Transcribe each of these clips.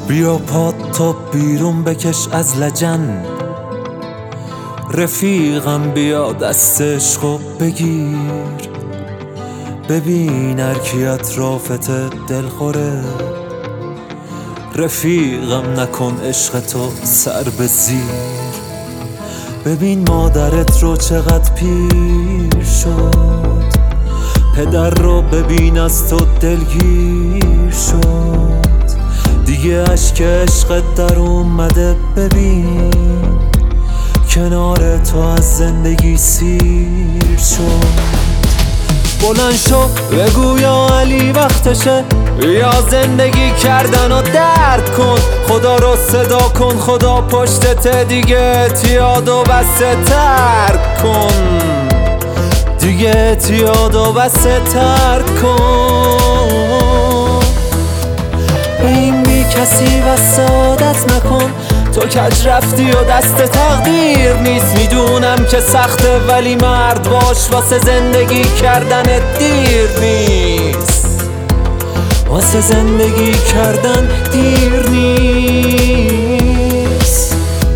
بیا پات تا بیرون بکش از لجن، رفیقم بیا دست عشقو بگیر، ببین هرکی اطرافت دلخوره، رفیقم نکن عشق تو سر به زیر. ببین مادرت رو چقدر پیر شد، پدر رو ببین از تو دلگیر شد، دیگه اشک عشقت در اومده، ببین کنار تو از زندگی سیر شد. بلند شو بگو یا علی وقتشه، یا زندگی کردن و درد کن، خدا رو صدا کن، خدا پشتت دیگه اعتیاد و بس ترک کن، دیگه اعتیاد و بس ترک کن. این بی کسی وسادت نکن، تو کج رفتی و دست تقدیر نیست، میدونم که سخته ولی مرد باش، واسه زندگی کردن دیر نیست، واسه زندگی کردن دیر نیست.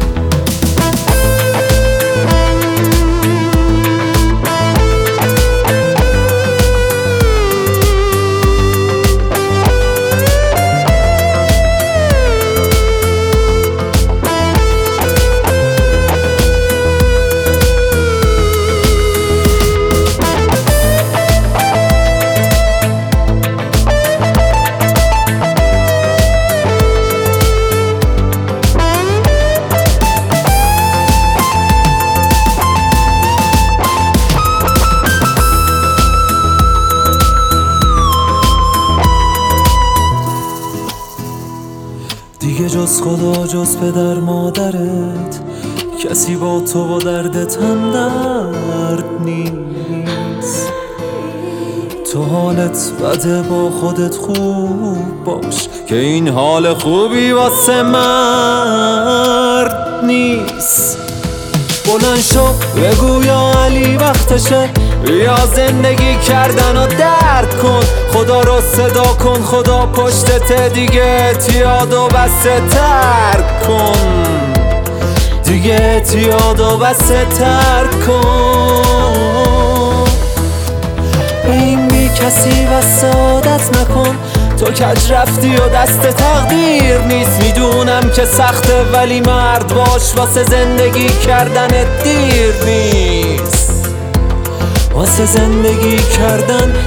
دیگه جز خدا جز پدر مادرت کسی با تو و دردت هم درد نیست. تو حالت بده با خودت خوب باش که این حال خوبی واسه مرد نیست. بلند شو بگو یا علی وقتشه، یا زندگی کردن و درد کن، خدا رو صدا کن، خدا پشتت دیگه اعتیاد و بس ترک کن، دیگه اعتیاد و بس ترک کن. این بی کسی وسادت نکن، تو کج رفتی و دست تقدیر نیست، میدونم که سخته ولی مرد باش، واسه زندگی کردن دیر نیست، واسه زندگی کردن